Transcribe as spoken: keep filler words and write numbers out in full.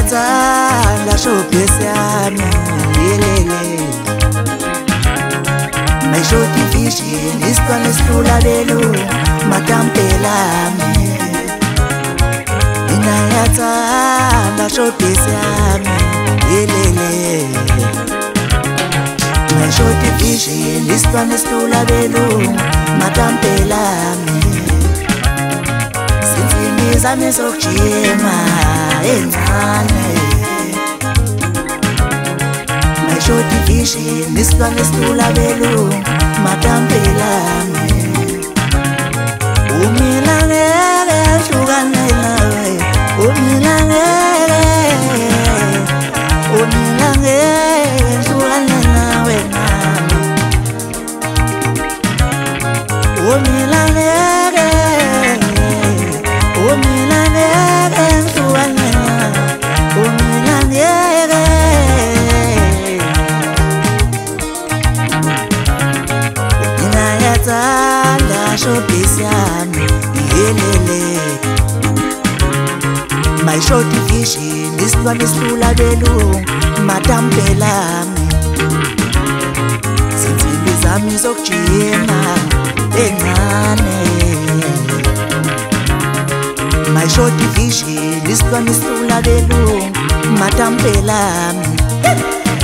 yatsala showbiz yami yelele. My show division isitwana esithulalelo matampela ami. Mina yatsala showbiz yami yelele. My show division isitwana esithulalelo matampela ami. Sinzini zami zokujima encane. My show division isitwana esithulalelo matampela ami. Umila ngeke ehlukane nawe, umila ngeke, umila ngeke ehlukane nawe mama. Umila ngeke, umila ngeke ehlukane nawe, umila ngeke. Mina yatsala showbiz yami yelele. My show division isitwana esithulalelo matampela ami. Zinsimbi zami zokujima encane. My show division isitwana esithulalelo matampela ami.